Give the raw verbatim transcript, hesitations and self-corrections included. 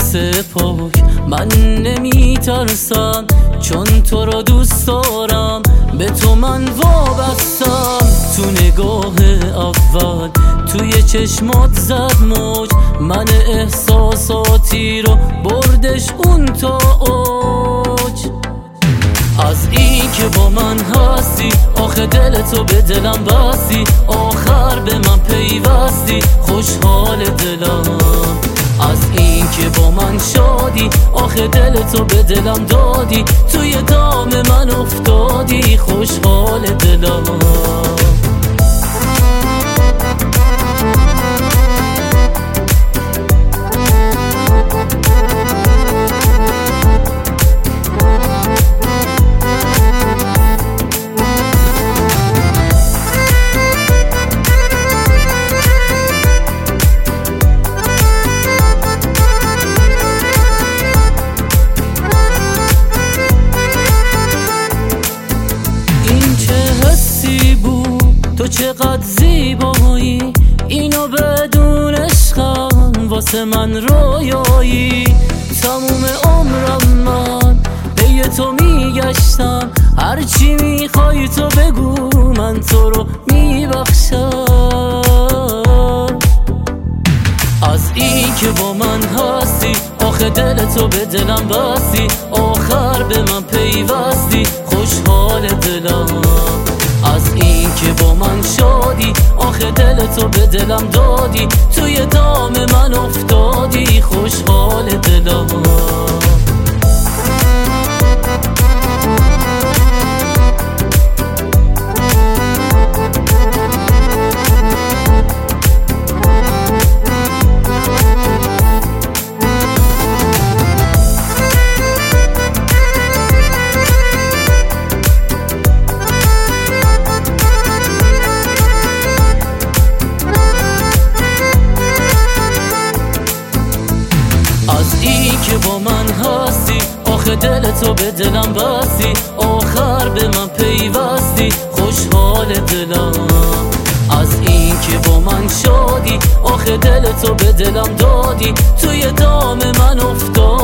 حس پاک من نمیترسم، چون تو رو دوست دارم، به تو من وابستم. تو نگاه اول توی چشمات زد موج، من احساساتی رو بردش اون تا اوج. از این که با من هستی، آخه دل تو به دلم بستی، آخر به من پیوستی، خوشحال دلم. از این که با من شادی، آخه دل تو به دلم دادی، توی دام من افتادی، خوشحال دلم. تو چقدر زیبایی، اینو بدون عشقم واسه من رویایی. تموم عمرم من پی تو میگشتم، هرچی میخوای تو بگو من تو رو میبخشم. از این که با من هستی، آخه دل تو به دلم بستی، آخر به من پیوستی، خوشحال دلم. از این که با من شادی، آخه دل تو به دلم دادی، توی دام من افتادی، خوشحال دلم. از این که با من هستی، آخه دل تو به دلم بستی، آخر به من پیوستی، خوشحال دلم. از این که با من شادی، آخه دل تو به دلم دادی، توی دام من افتادی.